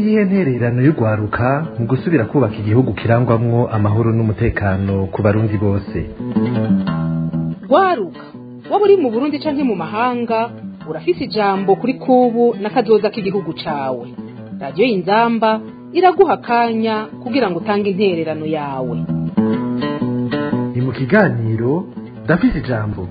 niyihe ntererano y'urwaruka mu gusubira kubaka igihugu kirangwamwo amahoro n'umutekano ku barundi bose? Rwaruka waba uri mu Burundi canke mu mahanga urafise ijambo kuri kubu n'akazoza k'igihugu cawe. Radio Inzamba iraguha akanya kugira ngo utange intererano yawe. Ni mu kiganiro ndafise ijambo.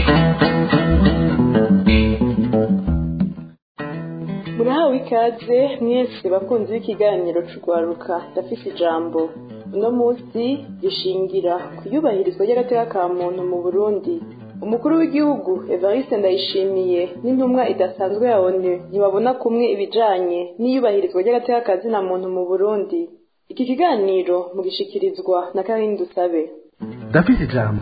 Murahawe ikaze mwese bakunzi b'ikiganiro c'urwaruka ndafise ijambo. Uno munsi gishingira kuyubahirizwa ry'agateka ka muntu mu Burundi. Umukuru w'igihugu Evariste Ndayishimiye n'intumwa idasanzwe ya ONU ntibabona kumwe ibijanye n'iyubahirizwa ry'agateka ka zina muntu mu Burundi. Iki kiganiro mugishikirizwa na Karine Dusabe. Ndafise ijambo.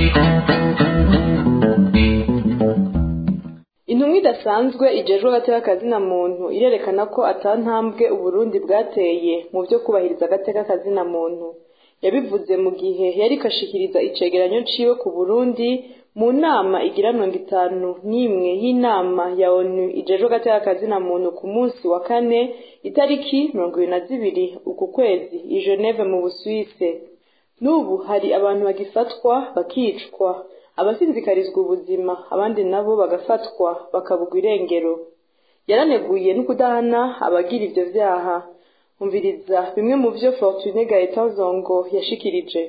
Intumwa idasanzwe ijejwe agateka ka zina muntu irerekana ko atantambwe Uburundi bwateye mu byo kubahiriza agateka ka zina muntu. Yabivuze mu gihe yari kashikiriza icegeranyo ciwe ku Burundi mu nama igira 51 y'inama ya ONU ijejwe agateka ka zina muntu ku munsi wa kane itariki 22 uku kwezi i Geneve mu Busuwise. Nubu hari abantu bagifatwa bakicwa, abasinzikarizwa ubuzima, abandi nabo bagafatwa bakabugwa irengero. Yaraneguye n'ukudahana abagira ivyo vyaha. Umviriza bimwe mu vyo Fortune Gaëtan Zongo yashikirije.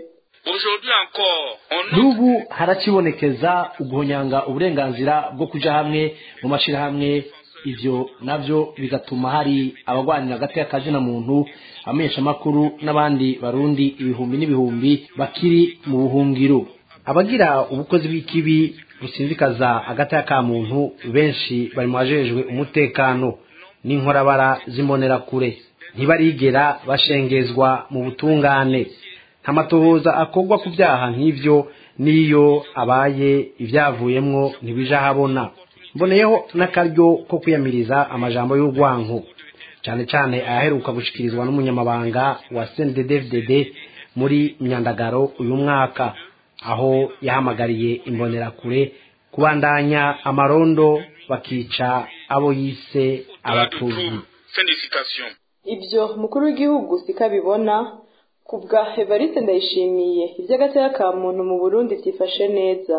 Nubu haracibonekeza uguhonyanga uburenganzira bwo kuja hamwe mu mashirahamwe, ivyo navyo bigatuma hari abagwanira agateka ka zina muntu, amenyesha makuru n'abandi barundi ibihumbi n'ibihumbi bakiri mu buhungiro. Abagira ubukozi bw'ikibi businzikaza agateka ka muntu benshi bari mwajejwe umutekano n'inkorabara zimbonera kure, ntibarigera bashengezwa mu butungane. Ntamatohoza akorwa ku byaha nk'ivyo, niyo abaye ivyavuyemwo ntibija habona. Mboneyeho n'akaryo ko kwiyamiriza amajambo y'urwanko, cyane cyane ayaheruka gushikirizwa n'umunyamabanga wa CNDD-FDD muri Myandagaro uyu mwaka, aho yahamagariye imbonerakure kubandanya amarondo bakica abo yise abatuzi. Ibyo mukuru w'igihugu sikabibona. Kubwa Evariste Ndayishimiye ivy'agateka ka muntu mu Burundi vyifashe neza.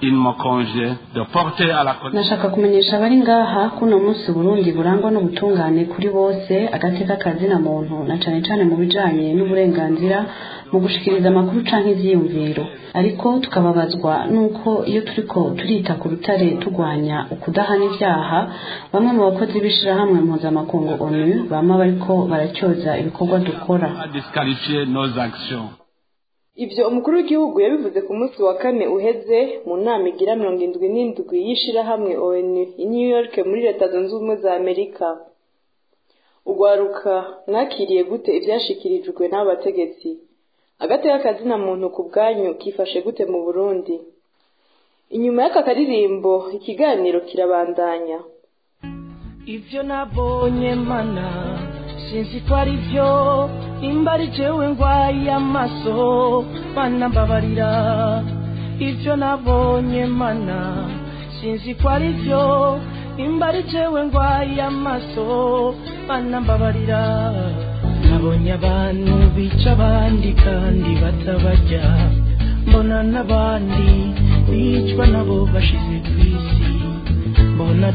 Nashaka kumenyesha abari ngaha kuno munsi Burundi burangwa n'ubutungane kuri bose, agateka ka zina muntu na cane cane mu bijanye n'uburenganzira mu gushikiriza amakuru canke ivyiyumviro. Ariko tukababazwa nuko iyo turiko turita ku rutare tugwanya ukudahana ivyaha, bamwe mu bakozi b'ishirahamwe mpuzamakungu ONU bama bariko baracyoza ibikorwa dukora. Ivyo umukuru w'igihugu yabivuze ku munsi wa kane uheze mu nama igira 77 y'ishirahamwe ONU i New York muri Leta Zunze Ubumwe za Amerika. Ugwaruka nakiriye gute ivyashikirijwe n'abategetsi? Agateka ka zina muntu ku bwanyu kifashe gute mu Burundi? Inyuma y'aka karirimbo ikiganiro kirabandanya. Ivyo nabonye mana sinzi ko ari vyo, imbari jewe ngwaye amaso mana mbabarira. Ivyo nabonye mana sinzi ko ari vyo, imbari jewe ngwaye amaso mana mbabarira. Nabonye abantu bica abandi kandi batabarya, mbona n'abandi bicwa nabo bashize kw'isi, mbona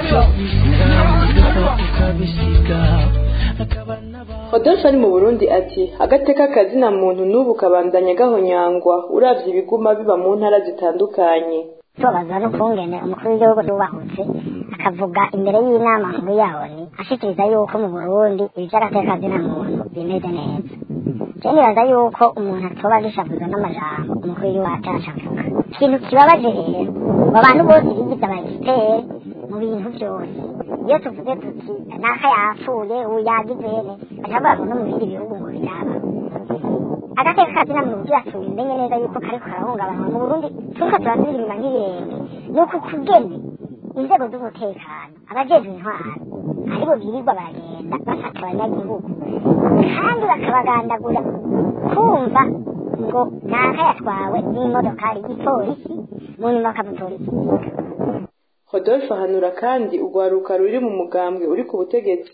tukabisiga. Rodolphe ari mu Burundi ati agateka ka zina muntu n'ubu kabandanya gahonyangwa uravye ibiguma biba mu ntara zitandukanye. Tubaza n'ukungene umukuru w'igihugu yubahutse akavuga imbere y'inama nkuru yawo ni ashikiriza yuko mu Burundi ivy'agateka ka zina muntu bimeze neza. Je nibaza yuko umuntu atoba gishavuza n'amajambo umukuru w'igihugu atashavuga. Ikintu kibabaje rero abantu bose bigize abagistere mu bintu byose. Iyo tuvuze tuti naka yapfuye uyagizene ashobora no mu bindi bihugu ngo biraba. Agateka ka zina muntu byasubiye menye neza yuko kariko karahungabana mu Burundi, turiko turasubira nk'ibirenge nuko kugene inzego z'umutekano abajejwe intwaro aribo birirwa baragenda bafata abanyagihugu kandi bakabagandagura, kumva ngo naka yatwawe n'imodokari y'ipolisi mu nyuma bakamutoreza. Rodolphe ahanura kandi ugwaruka ruri mu mugambwe uri ku butegetsi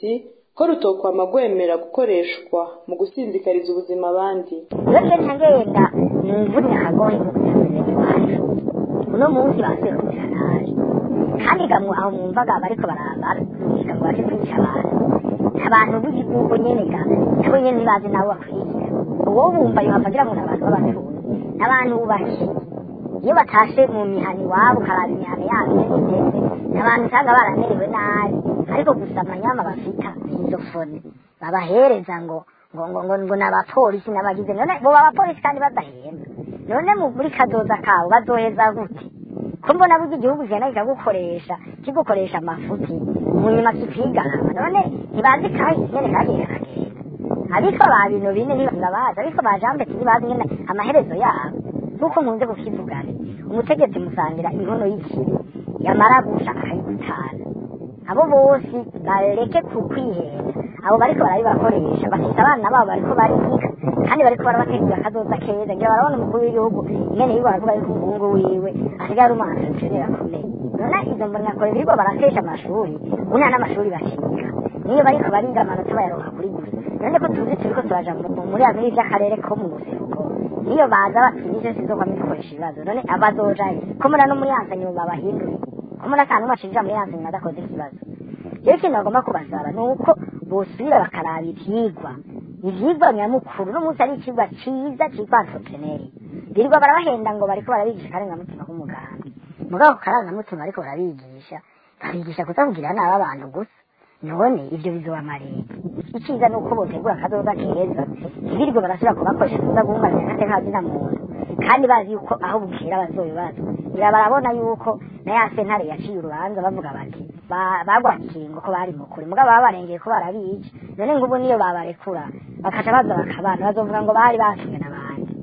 ko rutokwama rwemera gukoreshwa mu gusinzikariza ubuzima abandi. Rero ntagenda nimvunye akagohe mu gusinzikariza iwacu uno munsi basuye kumera nabi kandi gamwe aho mwumvaga bariko barambara ngo baje kwica abantu b'igihugu nyene ga nabo nyene ntibazi nabo bakwiye uwo bumva yohafagira ngo n'abantu b'abatunzi n'abantu bubashye iyo batashe mu mihani wabo karaba imihani yabo n'abantu usanga baramerewe nabi ariko gusa amanyama bafita izo fone babahereza ngo n'abapolisi n'abagize none bo abapolisi kandi badahembwa none muri kazoza kabo bazoheza gute ko mbona burya igihugu kigenda kigukoresha amafuti mu nyuma kikigarama none ntibazi kahise nyene kagiye kagenda ariko ba bintu bine ntibazi ariko bajambe ntibazi nyene amaherezo yabo nuko nkunze kukivugana umutegetsi musangira inkono y'ikibi yamara gusha akayigutana abo bose bareke kukwihera abo bariko barabibakoresha bafite abana babo bariko bariga kandi bariko barabategura akazoza keza ngira barabona umukuru w'igihugu nyene yiwe baravuga yuko umuhungu wiwe asigaye ari umwana akenera kumenya none izo mbonakure biriko baratesha amashuri una n'amashuri bakiga niyo bariko bariga amanota bayaronka kuri gusa none ko tuzi turiko turaja muri abiri vy'akarere ko mu buseruko niyo baza batwije sizokwama dukoresha ibibazo none abazojayo ko mura no muri yansanyo babahindura ko mura kantu mashinja muri yansanyo adakoze ikibazo rero ikintu bagomba kubasaba ni uko bosubira bakaraba ivyigwa nyamukuru n'umunsi ari ikigwa ciza citwa entrepreneur birirwa barabahenda ngo bariko barabigisha akarangamutima k'umugambi mugabo karangamutima ariko barabigisha kuza kugira nabi abantu gusa none ivyo bizobamarira iciza ni uko botegura akazoza keza birirwa barasubira kubakoresha kuza guhungabanya agateka muntu kandi bazi yuko aho bukera bazobibaza barabona yuko na ya sentare yaciye urubanza bavuga bati bagwakingo ko bari mukuri mugabo babarengeye ko barabica none ngubu niyo babarekura bakaca baza bakabana bazovuga ngo bari batumwe n'abandi.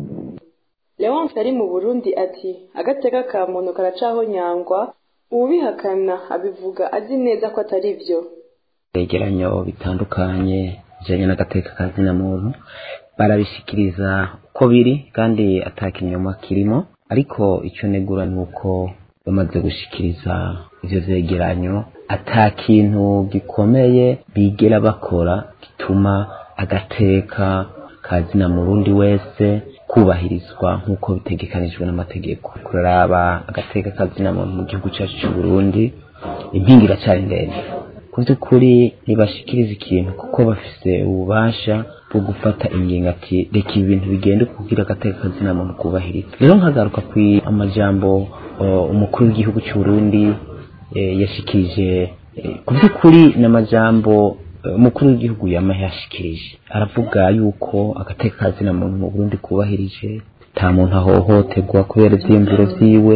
Leonce ari mu Burundi ati agateka ka muntu karacaho nyangwa ubihakana abivuga azi neza ko atari byo. Begeranyo bitandukanye bijanye n'agateka kazina muntu barabishikiriza uko biri kandi atakinyoma kirimo ariko icyo negura nuko bamaze gushikiriza ivyo vyegeranyo atakintu gikomeye bigera bakora gituma agateka kazina murundi wese kubahirizwa nkuko bitegekanijwe n'amategeko. Kuraraba agateka kazina muntu mu gihugu cyacu cy'u Burundi impinga iracari ndende kuri ntibashikiriza ikintu kuko bafise ububasha bwo gufata ingingo ati reka ibintu bigende kugira agateka kazina muntu kubahiriza. Rero nkagaruka ku amajambo umukuru w'igihugu cy'u Burundi yashikirije kuri n'amajambo umukuru w'igihugu yamahashikirije aravuga yuko agateka kazina muntu mu Burundi kubahirije nta muntu ahohoterwa kubera ivyiyumviro vyiwe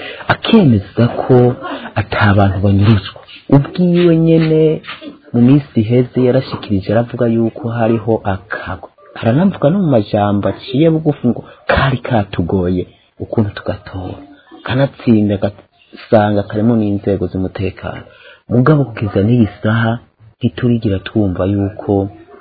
akemeza ko atabantu banyuruzwa ubwiwe nyene mu minsi iheze yarashikirije aravuga yuko hariho akago aranavuga no mu majambo aciye bugufi ngo kari katugoye ukuntu tugatora kanatsinda gasanga karimo n'inzego z'umutekano mugabo kugeza n'iyi saha ntiturigira twumva yuko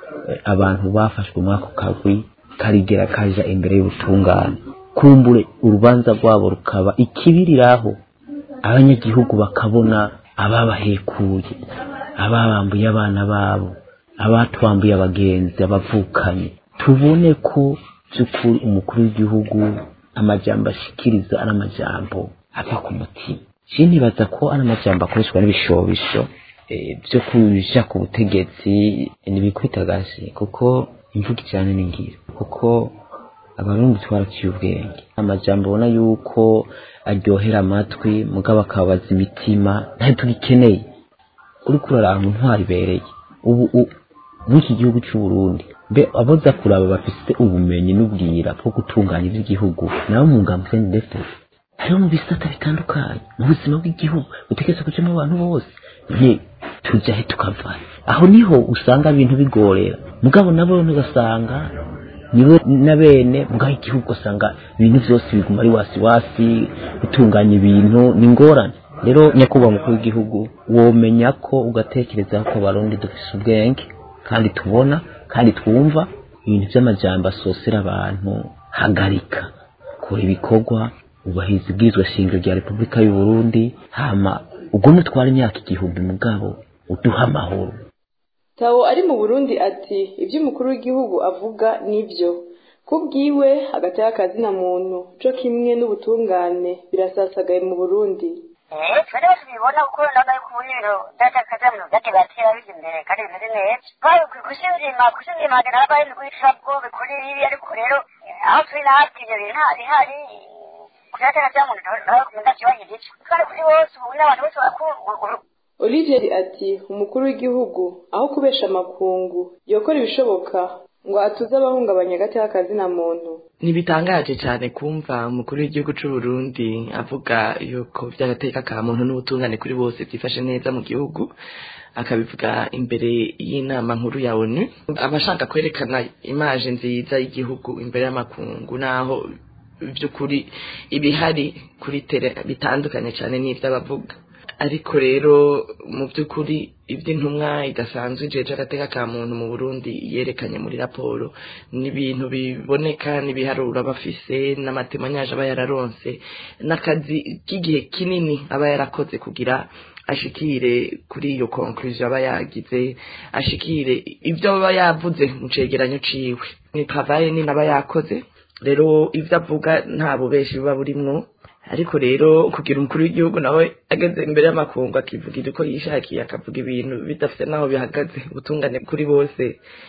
abantu bafashwe mwako kagwi karigera kaja imbere y'ubutungane kumbure urubanza rwabo rukaba ikibiriraho abanyagihugu bakabona ababahekuye ababambuye abana babo abatwambuye abagenzi abavukanye tubone ko by'ukuri umukuru w'igihugu amajambo ashikiriza ari amajambo ava ku mutima sinibaza ko ari amajambo akoreshwa n'ibishobisho byo kuja ku butegetsi nibikubitagasi kuko imvuga cyane n'ingira kuko abarundi twaraciye ubwenge amajambo ubona yuko aryohera amatwi mugabo akabaza imitima ntayo tugikeneye uriko uraranga intwari ibereye ubu n'iki gihugu cy'u Burundi mbe aboza kuraba bafite ubumenyi n'ubwira bwo gutunganya iby'igihugu nabo mu ngambwe ndetse hariho mu bisata bitandukanye mu buzima bw'igihugu butegetse kujamo abantu bose ye tujahe tukava aho niho usanga ibintu bigorera mugabo nabo ntugasanga niwe nabene mugabo igihugu usanga ibintu byose biguma ari wasi gutunganya ibintu n'ingorane. Rero nyakubahwa mukuru w'igihugu womenya ko ugatekereza ko Barundi dufise ubwenge kandi tubona kandi twumva ibintu by'amajambo asosera abantu hagarika kora ibikorwa ubahiza ibwirizwa shingiro rya Repubulika y'u Burundi hama ubwo mutwara imyaka igihumbi mugabo uduha amahoro. Tawo ari mu Burundi ati ibyo umukuru w'igihugu avuga nibyo kubwiwe hagati y'akazina muntu cyo kimwe n'ubutungane birasasagaye mu Burundi. Twari tubibona kuko nabaye ku buniro data kazamino gake batera bije imbere kandi bimeze neza. Bari kushimira n'abaye n'kwithabwo bikuri ibi ariko rero aho turi n'abyo bihari kuyata kazamino nawe kumenda kibaye gice. Twari kuri bose ubona abantu bose bakuru. Olivier ati umukuru w'igihugu aho kubesha amakungu yokora ibishoboka ngo atuze abahungabanya hagati y'akazina muntu. Ntibitangaje cyane kumva umukuru w'igihugu cy'u Burundi avuga yuko by'agateka ka muntu n'ubutungane kuri bose byifashe neza mu gihugu, akabivuga imbere y'inama nkuru ya ONU. Abashaka kwerekana image nziza y'igihugu imbere y'amakungu naho by'ukuri ibihari kuri tele bitandukanye cyane n'iby'abavuga. Ariko rero mu by'ukuri iby'intumwa idasanzwe jeje agateka ka muntu mu Burundi yerekanye muri raporo n'ibintu biboneka n'ibiharura bafise n'amatemanyaje aba yararonse n'akazi k'igihe kinini aba yarakoze kugira ashikire kuri iyo conclusion aba yagize, ashikire ibyo aba yavuze mu cegeranyo ciwe. Ni travail ni naba yakoze, rero ivyo avuga nta bubeshi buba burimwo. Ariko rero kugira umukuru w'igihugu nawe ageze imbere y'amakungu akivugira uko yishakiye akavuga ibintu bidafite naho bihagaze ubutungane kuri bose,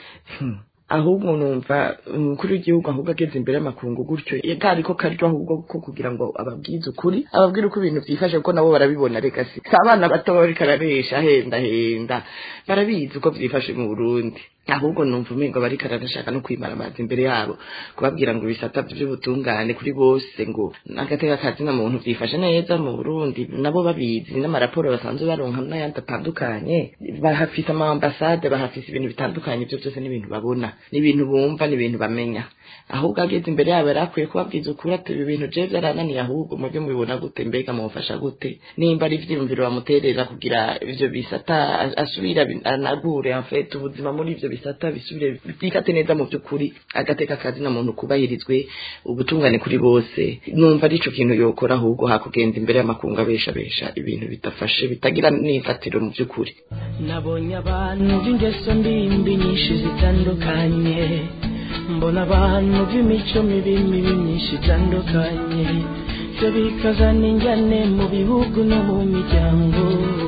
ahubwo numva umukuru w'igihugu ahubwo ageze imbere y'amakungu gutyo yari ko karyo ahubwo ko kugira ngo ababwize ukuri, ababwire uko ibintu byifashe kuko nabo barabibona. Reka si abana bato bari kararesha henda barabizi uko byifashe mu Burundi, ahubwo numva umengo bari karashaka no kwimara amazi imbere yabo kubabwira ngo bisata by'ubutungane kuri bose ngo n'agateka kazina muntu byifashe neza mu Burundi, nabo babizi n'amaraporo basanzwe baronka n'ayandi atandukanye, bahafise amambasade, bahafise ibintu bitandukanye, byo byose n'ibintu babona, n'ibintu bumva, n'ibintu bamenya. Ahubwo ageze imbere yabo yarakwiye kubabwiza ukuri ati ibi bintu je byarananiye, ahubwo mubyo mubibona gute, mbega mufasha gute, nimba ari ivyiyumviro bamuterera kugira ivyo bisata asubira anagure en fait ubuzima muri ivyo bisata bisubire bikate neza mu by'ukuri, agateka kazina muntu kubahirizwe, ubutungane kuri bose. Numva ari ico kintu yokora, ahubwo hakugenza imbere y'amakungu abesha ibintu bitafashe bitagira n'ifatiro mu by'ukuri. Nabonye abantu b'ingeso mbi nyinshi zitandukanye, mbona abantu b'imico mibi myinshi itandukanye, byo bikazana injyane mu bihugu no mu miryango,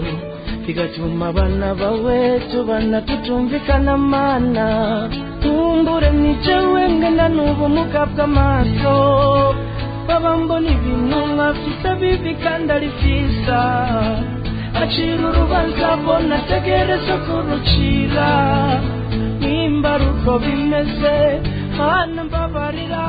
bigatuma abana bawe tubana tutumvikana mana. Nkumbure nicewe ngenda n'ubumuga bw'amaso, baba mbona ibintu nkafise bibi kandi ari vyiza, acira urubanza mbona ategereza kurucira, nimba ari uko bimeze mana mbabarira.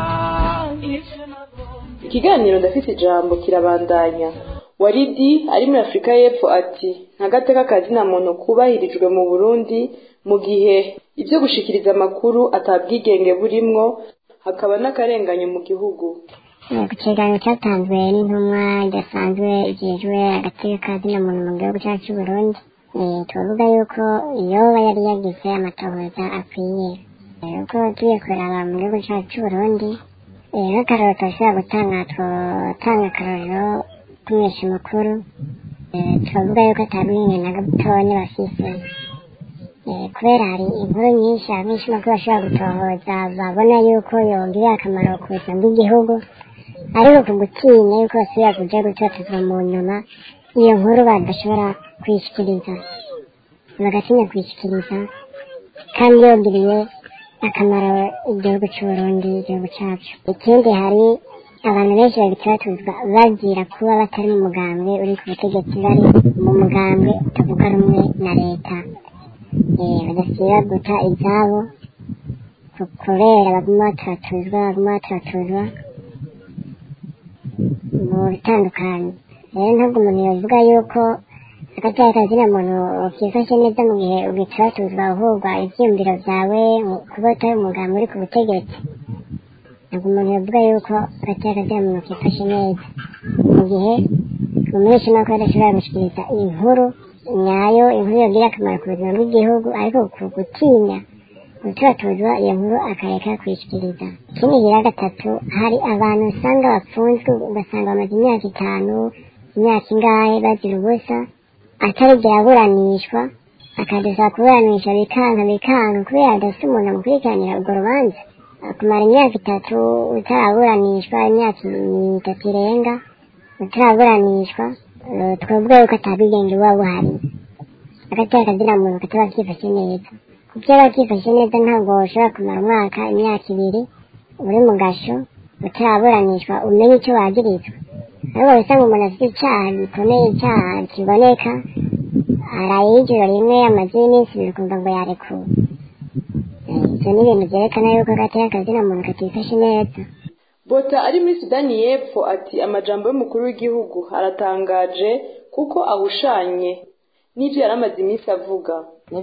Ikiganiro ndafite ijambo kirabandanya. Waridi ari muri Afrika y'Epfo ati ntagateka kazina muntu kubahirijwe mu Burundi mu gihe ibyo gushikiriza amakuru atabwigenge burimwo, hakaba n'akarenganyo mu gihugu. Ku kiganiro cyatanzwe n'intumwa idasanzwe ijejwe agateka kazina muntu mu gihugu cyacu cy'u Burundi, tuvuga yuko yoba yari yagize amatohoza akwiye. Uko tugiye kuraba mu gihugu cyacu cy'u Burundi, nk'akarorero turashobora gutanga akarorero kumenyesha amakuru, turavuga yuko atabwenge na gatonya bafise, kubera hari inkuru nyinshi abamenyesha amakuru bashobora gutohoza babona yuko yongera akamaro ku buzima bw'igihugu, ariko ku gutinya yuko basubira kuja gutotezwa mu nyuma iyo nkuru badashobora kuyishikiriza, bagatinya kuyishikiriza kandi yongiriye akamaro igihugu cy'u Burundi, igihugu cyacu. Ikindi hari abantu benshi babitotezwa bagira kuba batari mu mugambwe uri ku butegetsi, bari mu mugambwe utavuga rumwe na leta, badasiba guta ibyabo kubera baguma bataratuzwa mu bitandukanye. Rero ntabwo umuntu yavuga yuko agateka kazina muntu ukifashe neza mu gihe ugitaratuzwa uhurwa ivyiyumviro vyawe kuba utari umugambwe uri ku butegetsi. Ntabwo umuntu yavuga yuko agateka kazina muntu ukifashe neza mu gihe umumenyesha amakuru adashobora gushikiriza inkuru nyayo, inkuru yogira akamaro ku buzima bw'igihugu, ariko ku gutinya gutaratuzwa iyo nkuru akareka kuyishikiriza. Ikindi gira gatatu, hari abantu usanga bafunzwe ugasanga bamaze imyaka 5, imyaka ingahe bazira ubusa, atarigera aburanishwa, akadusaba kuburanisha bikanga kubera adafite umuntu amukurikiranira urwo rubanza kumara imyaka 3 utaraburanishwa, imyaka 3 irenga utaraburanishwa, twavuga yuko atabigenge buba buhari, agateka kazina muntu kataba kifashe neza. Kuko iyo kifashe neza ntabwo ushobora kumara umwaka, imyaka 2 uri mu gasho utaraburanishwa umenye icyo wagirizwa. Ariko usanga umuntu afite icyaha gikomeye, icyaha kiboneka, araye ijoro rimwe amaze iminsi bikumva ngo yarekuwe. Ibyo ni ibintu byerekana yuko agateka kazina muntu katifashe neza. Bota ari muri Sudani y'Epfo ati amajambo y'umukuru w'igihugu aratangaje kuko ahushanye n'ibyo yaramaze iminsi avuga.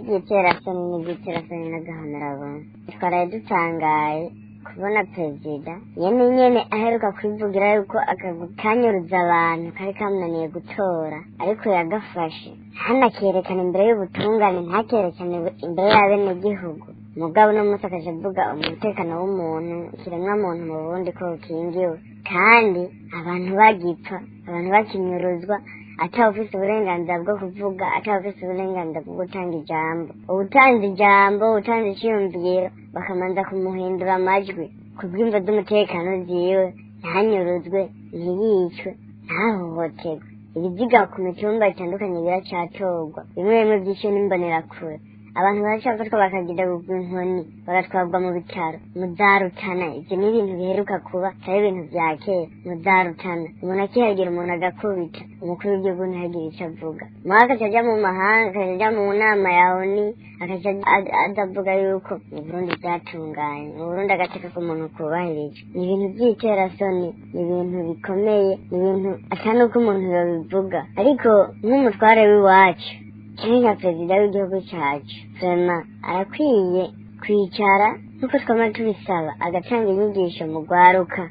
N'ibyiterasoni n'agahanura abantu twaraye dutangaye kubona perezida nyene aheruka kwivugira yuko akanyuruza abantu kari kamunaniye gutora, ariko yagafashe hano akerekana imbere y'ubutungane, ntakerekane imbere y'abenegihugu. Mugabo no munsi akaje avuga umutekano w'umuntu, kiremwa muntu mu Burundi ko ukingiwe, kandi abantu bagipfa, abantu bakinyuruzwa, atawufise uburenganzira bwo kuvuga, atawufise uburenganzira bwo gutanga ijambo. Utanze ijambo, utanze icyumviro, bakamanza kumuhindura amajwi kubw'imvo z'umutekano ziwe, ntanyuruzwe, ntiyicwe, ntahohoterwe. Ibiziga ku mitumba itandukanye biracatorwa, bimwe by'icyo n'imbonerakure. Abantu baracafatwa bakagira inkoni bagatwarwa mu bitaro, muzarutana. Ibyo ni ibintu biheruka kuba, atari ibintu bya kera. Muzarutana, umuntu akihagira umuntu agakubita, umukuru w'igihugu ntihagire icyo avuga. Akaca ajya mu mahanga, akaca ajya mu nama ya ONU, akaca adavuga yuko mu Burundi byatunganye, mu Burundi agateka k'umuntu kubahirije. Ni ibintu by'iterasoni, ni ibintu bikomeye, ni ibintu atari uko umuntu yabivuga. Ariko nk'umutware w'iwacu cyangwa perezida w'igihugu cyacu, Fema arakwiye kwicara nk'uko twama tubisaba, agatanga inyigisho mu rwaruka,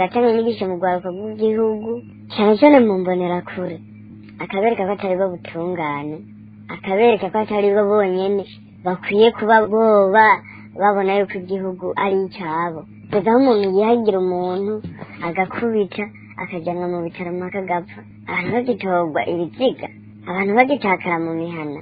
rw'igihugu, cyane cyane mu mbonerakure, akabereka ko atari bo butungane, akabereka ko atari bo bonyene bakwiye kuba boba babona yuko igihugu ari icyabo. Kugeza aho umuntu yihagira umuntu agakubita, akajyanwa mu bitaro mpaka agapfa, abantu bagitorwa ibiziga, abantu bagitakara mu mihana.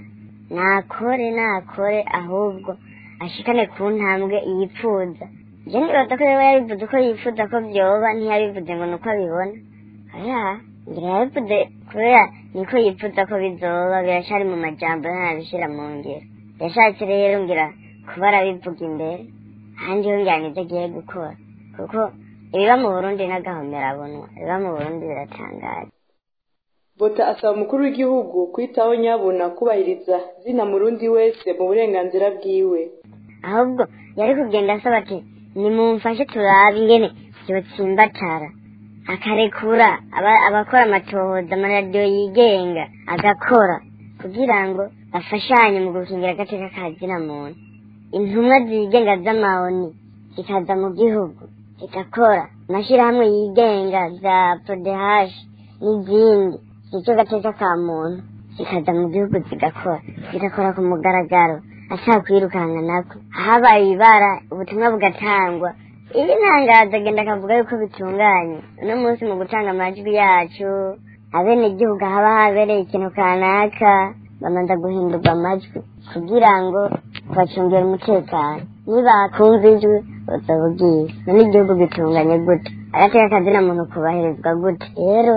Nakore ahubwo ashikane ku ntambwe yipfuza. Je nibaza ko yabivuze ko yifuza ko byoba, ntiyabivuze ngo nuko abibona. Ngira yabivuze kubera niko yifuza ko bizoba, birashari mu majambo ntabishira mu ngiro. Yashatse rero ngira kuba arabivuga imbere, kandi yongera ibyo agiye gukora, kuko ibiba mu Burundi n'agahomerabunwa, ibiba mu Burundi biratangaje. Bota asaba umukuru w'igihugu kwitaho nyabuna kubahiriza zina murundi wese mu burenganzira bwiwe. Ahubwo yari kugenda asaba ati nimumfashe turabe ingene vyotsimbatara, akarekura abakora amatohoza, amaradiyo yigenga agakora, kugira ngo bafashanye mu gukingira agateka ka zina muntu. Intumwa zigenga z'amahoni zikaza mu gihugu zigakora, amashirahamwe yigenga za PRODH n'izindi icyo gateka ka muntu zikaza mu gihugu zigakora ku mugaragaro, ashaka kwirukanga nako. Habaye ibara ubutumwa bugatangwa, ibi ntangaza agenda akavuga yuko bitunganye. Uno munsi mu gutanga amajwi yacu, abenegihugu haba habereye ikintu kanaka, bamanza guhindurwa amajwi kugira ngo bacungere umutekano. Nibakumva ijwi bazabubwira, none igihugu gitunganye gute, agateka kazina muntu kubahirizwa gute? Rero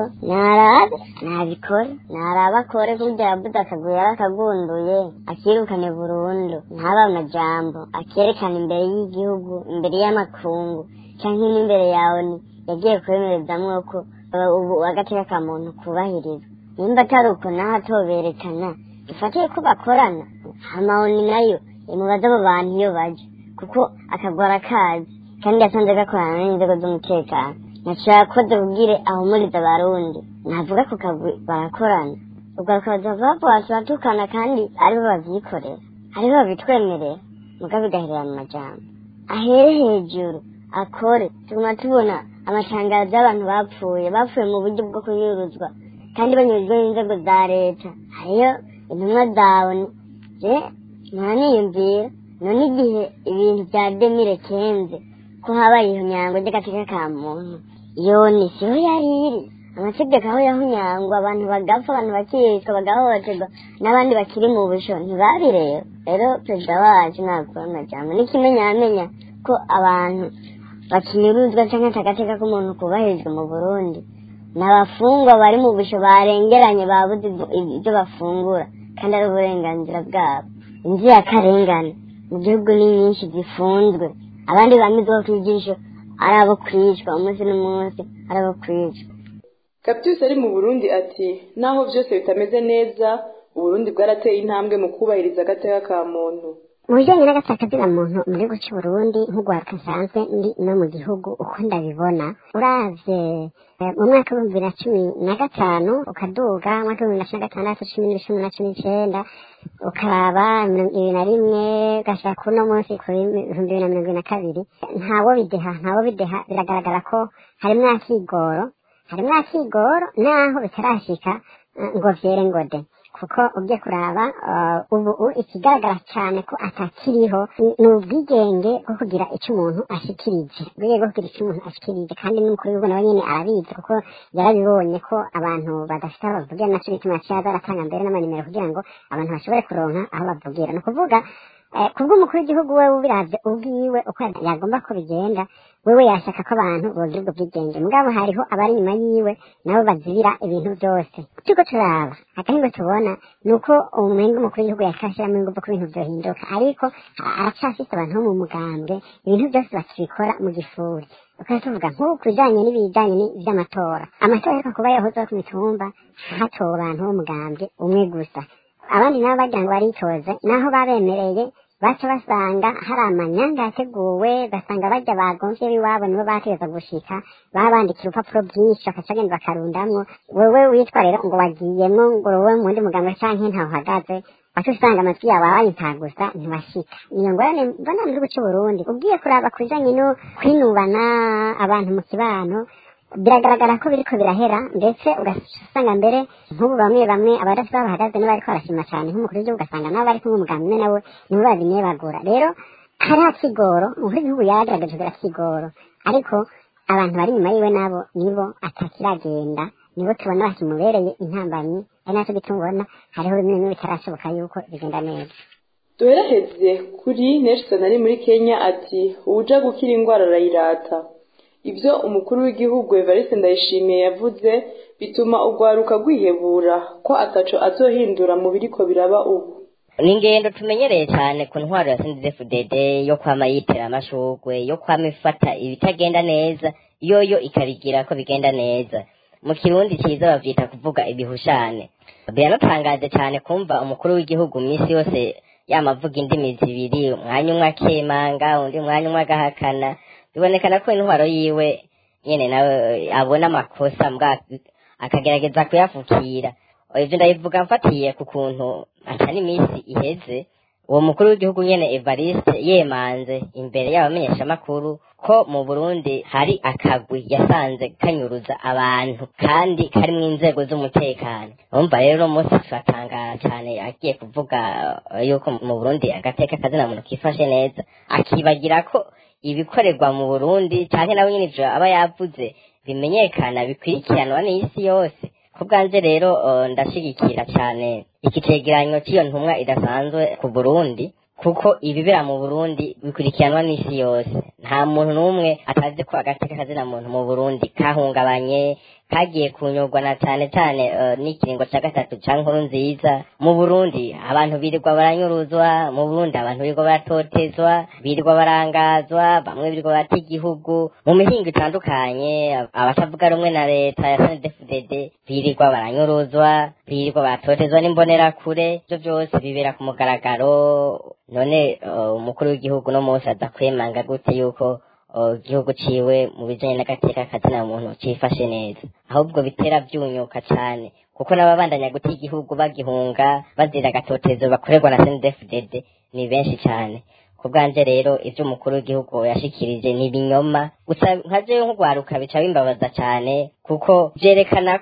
narabe akore kurya yavuze akaguye yarakagunduye, akirukane burundu, ntaba amajambo, akerekana imbere y'igihugu, imbere y'amakungu, canke n'imbere yawe yagiye kwemerezamwo ko ubu agateka ka muntu kubahirizwa. Nimba atari uko naho atoberekana, ifatiye ko bakorana, amahoni nayo imubaza abo bantu iyo baje, kuko akagwara kazi kandi yasanze gakorana n'inzego z'umutekano. Nacakoze kubwire ahumuriza abarundi, navuga ko barakorana, ubwo bakaza batukana kandi aribo bavyikorera, aribo babitwemerera, muga bigaherera mu majambo. Ahere hejuru akore, tuguma tubona amatangazo y'abantu bapfuye mu buryo bwo kunyuruzwa kandi banyuruzwa n'inzego za leta. Hariyo intumwa zawe ntaniyumvira none igihe ibintu bya 2015 ko habaye iyo nyango ry'agateka ka muntu, yoni siho yari iri, amategeko aho yahunyangwa abantu bagapfa abantu bakicwa bagahohoterwa n'abandi bakiri mu busho ntibabireba rero perezida wacu ntabwo amajambo n'ikimenyamenya ko abantu bakinyuruzwa cyangwa agateka k'umuntu kubahirizwa mu Burundi n'abafungwa bari mu busho barengeranye babuze ibyo bafungura kandi ari uburenganzira bwabo inzirakarengane mu gihugu ni nyinshi zifunzwe abandi bamizwa kwigisha ari abo kwicwa umunsi n'umunsi ari abo kwicwa. Kaptus ari mu Burundi ati naho byose bitameze neza Uburundi bwarateye intambwe mu kubahiriza agateka ka muntu. Mu bijyanye n'agateka muntu mu gihugu cy'u Burundi nk'ugwaruka nsanzwe ndi no mu gihugu uko ndabibona uravye mu mwaka wa 2015 ukaduga mu mwaka wa 2016 2019 ukaraba 2021 gashaka kuno munsi ku 2022 ntawo bideha biragaragara ko harimwo akigoro naho bitarashika ngo vyere ngode kuko ugiye kuraba ubu ikigaragara cyane ko atakiriho ni ubwigenge bwo kugira icyo umuntu ashikirije kandi n'umukuru w'igihugu nawe nyine arabizi kuko yarabibonye ko abantu badafite aho bavugira nacyo gituma cyaza aratanga mbere n'amanimero kugira ngo abantu bashobore kuronka aho bavugira ni ukuvuga kubw'umukuru w'igihugu we ubiravye ubwiwe uko yagomba ko bigenda wewe yashaka ko abantu bogira ubwo bwigenge mugabo hariho abari inyuma yiwe nabo bazibira ibintu byose tuko turaba akahingo tubona nuko umwenga umukuru w'igihugu yakashiramo ingufu ko ibintu byohinduka ariko aracafise abantu bo mu mugambwe ibintu byose bakibikora mu gifuri ukaba tuvuga nk'ubu kubijanye n'ibijanye vy'amatora ariko kuba yahozeho ku mitumba hatowe abantu b'umugambwe umwe gusa abandi nabo bagira ngo baritoze naho babemereye baca basanga hari amanyanga yateguwe basanga bajya bagomvye biwabo nibo bategeza gushika babandikira urupapuro byinshi bakacagenda bakarundamwo wewe witwa rero ngo wagiyemwo ngo wowe mu wundi mugambwe canke ntaho uhagaze baca usanga amatwi yawe abayintagusa ntibashika niyo ngorane mbona mu gihugu c'u Burundi ugiye kuraba kubijanye no kwinubana abantu mu kibano biragaragara ko biriko birahera ndetse ugasanga mbere nk'ubu bamwe abadafite bahagaze niba ariko barashima cyane nk'umukuru w'igihugu ugasanga nabo bari kumwe umugambi nawe nibo babinebagura rero hari akigoro umukuru w'igihugu yaragaragaje kugira akigoro ariko abantu bari inyuma yiwe nabo nibo atakiragenda nibo tubona bakimubereye intambanyi ari nacyo gituma ubona hariho bimwe bitarashoboka yuko bigenda neza. Duheraheze kuri Nelson ari muri Kenya ati uja gukira ingwara arayirata. Ibyo umukuru w'igihugu Evariste Ndayishimiye yavuze bituma ugwaruka gwihebura ko ataco azohindura mu biriko biraba ubu. Ni ingendo tumenyereye cyane ku ntwaro ya CNDD-FDD yo kwama yitera amashugwe yo kwama ifata ibitagenda neza yoyo ikabigira ko bigenda neza mu kirundi cyiza bavyita kuvuga ibihushane. Biranatangaje cyane kumva umukuru w'igihugu misi yose yamavuga indimi zibiri umwanya umwe akemanga undi mwanya umwe agahakana bibonekana ko intwaro yiwe nyene nawe abona amakosa mbwa akagerageza kuyafukira ivyo ndayivuga mfatiye ku kuntu atari imisi iheze uwo mukuru w'igihugu nyene Evariste yemanze imbere y'abamenyesha makuru ko mu Burundi hari akagwi yasanze kanyuruza abantu kandi karimwo inzego z'umutekano umva rero umunsi turatangara cyane agiye kuvuga yuko mu Burundi agateka kazina muntu kifashe neza akibagira ko ibikorerwa mu Burundi cyane nawe nyine ivyo aba yavuze bimenyekana bikwirikiranwa n'isi yose kubwanje rero ndashigikira cyane iki cegeranyo cy'iyo ntumwa idasanzwe ku Burundi kuko ibibera mu Burundi bikurikiranwa n'isi yose nta muntu n'umwe atazi ko agateka kazina muntu mu Burundi kahungabanye kagiye kunyurwa na cyane n'ikiringo cya gatatu cya nkuru nziza mu Burundi abantu birirwa baranyuruzwa mu Burundi abantu birirwa baratotezwa birirwa barangazwa bamwe birirwa bata igihugu mu mihingo itandukanye abatavuga rumwe na leta ya CNDD-FDD birirwa baranyuruzwa birirwa baratotezwa n'imbonerakure ibyo byose bibera ku mugaragaro none umukuru w'igihugu no munsi adakwemanga gute yuko igihugu ciwe mu bijanye n'agateka kazina muntu cifashe neza ahubwo bitera byunyuka cyane kuko n'ababandanya guta igihugu bagihunga bazira agatotezo bakorerwa na CNDD-FDD ni benshi cyane kubwanje rero ivyo umukuru w'igihugu yashikirije ni binyoma gusa nkaje nk'ugwaruka bica bimbabaza cyane kuko vyerekana ko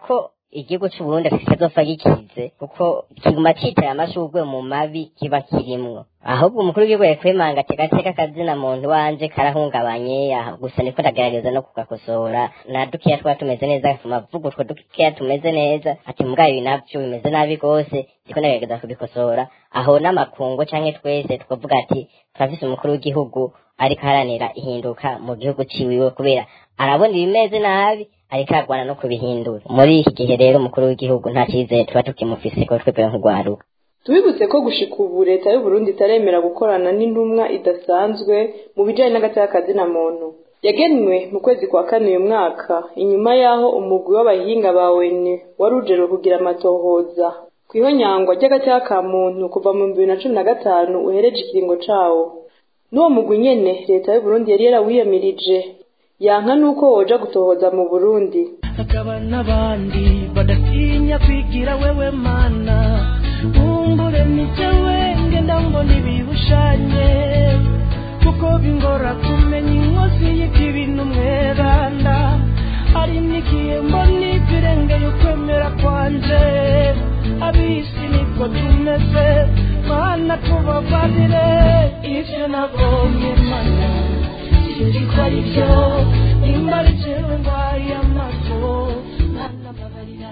igihugu c'uburundi kitazopfa gikize kuko kiguma citera amashurwe mu mabi kiba kirimwo ahubwo umukuru w'igihugu yakwemanga ati gateka kazina muntu wanje karahungabanye gusa niko ndagerageza no kugakosora na dukeya twaba tumeze neza tumavuga utwo dukeya tumeze neza ati mugayo ibi navyo bimeze nabi gose ndiko ndagerageza kubikosora aho n'amakungu canke twese tukavuga ati turafise umukuru w'igihugu ariko aharanira ihinduka mu gihugu ciwiwe kubera arabona ibimeze nabi ariko aragwana no kubihindura muri iki gihe rero umukuru w'igihugu nta cizere tuba tukimufise ko twebwe nk'urwaruka tubibutse ko gushika ubu leta y'u Burundi itaremera gukorana n'intumwa idasanzwe mu bijanye n'agateka kazina muntu yagenwe mu kwezi kwa kane uyu mwaka inyuma yaho umugwi w'abahinga ba ONU wari ujerewe kugira amatohoza kw'ihonyangwa ry'agateka ka muntu kuva mu 2015 uhereje ikiringo cawo n'uwo mugwi nyene leta y'u Burundi yari yarawiyamirije yanka nuko woja gutohoza mu Burundi hakaba n'abandi badatinya kwigira wewe mana umbure nijewe ngenda mbona ibibushanye kuko bingora kumenya inkozi y'ibintu mweranda ari nikiye mbona ibirengeye ukwemera kwanje abisi niko tumeze mana tubabarire ivyo nabonye mana sinzi ko ari byo imbari jewe ndwaye amaso mana babarira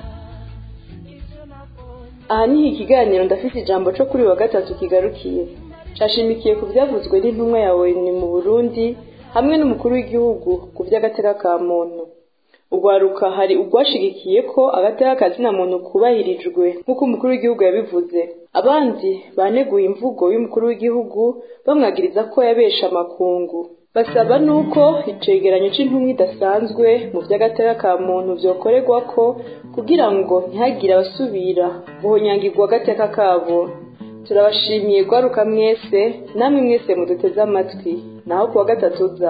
aha niho ikiganiro ndafise ijambo co kuri wa gatatu kigarukiye cashimikiye ku vyavuzwe n'intumwa ya ONU mu Burundi hamwe n'umukuru w'igihugu ku vy'agateka ka muntu urwaruka hari urwashigikiye ko agateka kazina muntu kubahirijwe nk'uko umukuru w'igihugu yabivuze abandi baneguye imvugo y'umukuru w'igihugu bamwagiriza ko yabesha amakungu basaba nuko icegeranyo c'intumwa idasanzwe mu vy'agateka ka muntu vyokorerwa ko kugira ngo ntihagire abasubira guhonyangirwa agateka kabo turabashimiye gwaruka mwese namwe mwese muduteze amatwi naho kuwa gatatu uza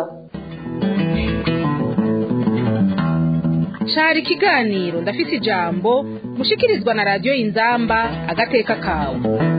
cari ikiganiro ndafise ijambo mushikirizwa na radiyo Inzamba agateka kawe.